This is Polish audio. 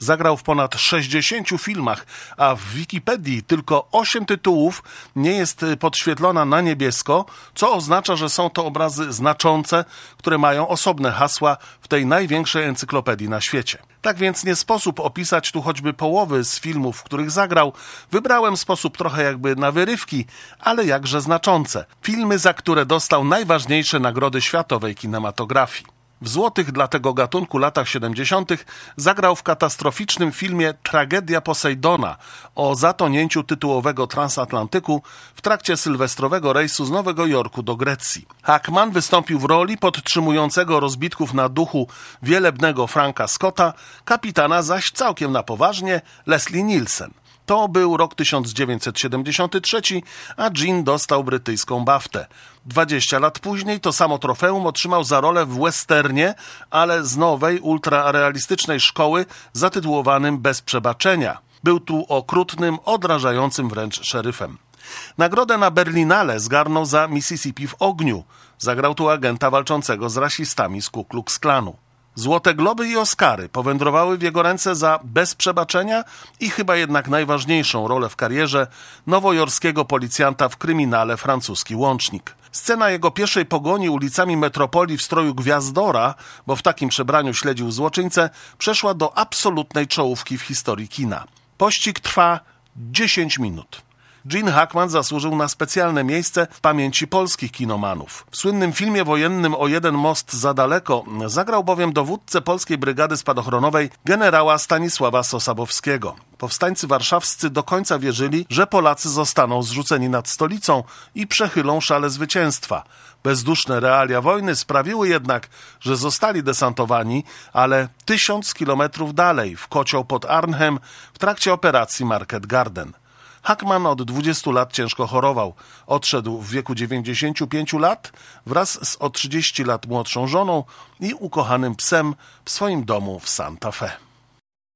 Zagrał w ponad 60 filmach, a w Wikipedii tylko 8 tytułów nie jest podświetlona na niebiesko, co oznacza, że są to obrazy znaczące, które mają osobne hasła w tej największej encyklopedii na świecie. Tak więc nie sposób opisać tu choćby połowy z filmów, w których zagrał. Wybrałem sposób trochę jakby na wyrywki, ale jakże znaczące. Filmy, za które dostał najważniejsze nagrody światowej kinematografii. W złotych dla tego gatunku latach 70. zagrał w katastroficznym filmie Tragedia Posejdona o zatonięciu tytułowego transatlantyku w trakcie sylwestrowego rejsu z Nowego Jorku do Grecji. Hackman wystąpił w roli podtrzymującego rozbitków na duchu wielebnego Franka Scotta, kapitana zaś całkiem na poważnie Leslie Nielsen. To był rok 1973, a Jean dostał brytyjską BAFTę. 20 lat później to samo trofeum otrzymał za rolę w westernie, ale z nowej, ultrarealistycznej szkoły zatytułowanym Bez przebaczenia. Był tu okrutnym, odrażającym wręcz szeryfem. Nagrodę na Berlinale zgarnął za Mississippi w ogniu. Zagrał tu agenta walczącego z rasistami z Ku Klux Klanu. Złote Globy i Oscary powędrowały w jego ręce za Bez przebaczenia i chyba jednak najważniejszą rolę w karierze nowojorskiego policjanta w kryminale Francuski Łącznik. Scena jego pierwszej pogoni ulicami metropolii w stroju gwiazdora, bo w takim przebraniu śledził złoczyńcę, przeszła do absolutnej czołówki w historii kina. Pościg trwa 10 minut. Gene Hackman zasłużył na specjalne miejsce w pamięci polskich kinomanów. W słynnym filmie wojennym O jeden most za daleko zagrał bowiem dowódcę polskiej brygady spadochronowej generała Stanisława Sosabowskiego. Powstańcy warszawscy do końca wierzyli, że Polacy zostaną zrzuceni nad stolicą i przechylą szale zwycięstwa. Bezduszne realia wojny sprawiły jednak, że zostali desantowani, ale 1000 kilometrów dalej, w kocioł pod Arnhem, w trakcie operacji Market Garden. Hackman od 20 lat ciężko chorował. Odszedł w wieku 95 lat wraz z o 30 lat młodszą żoną i ukochanym psem w swoim domu w Santa Fe.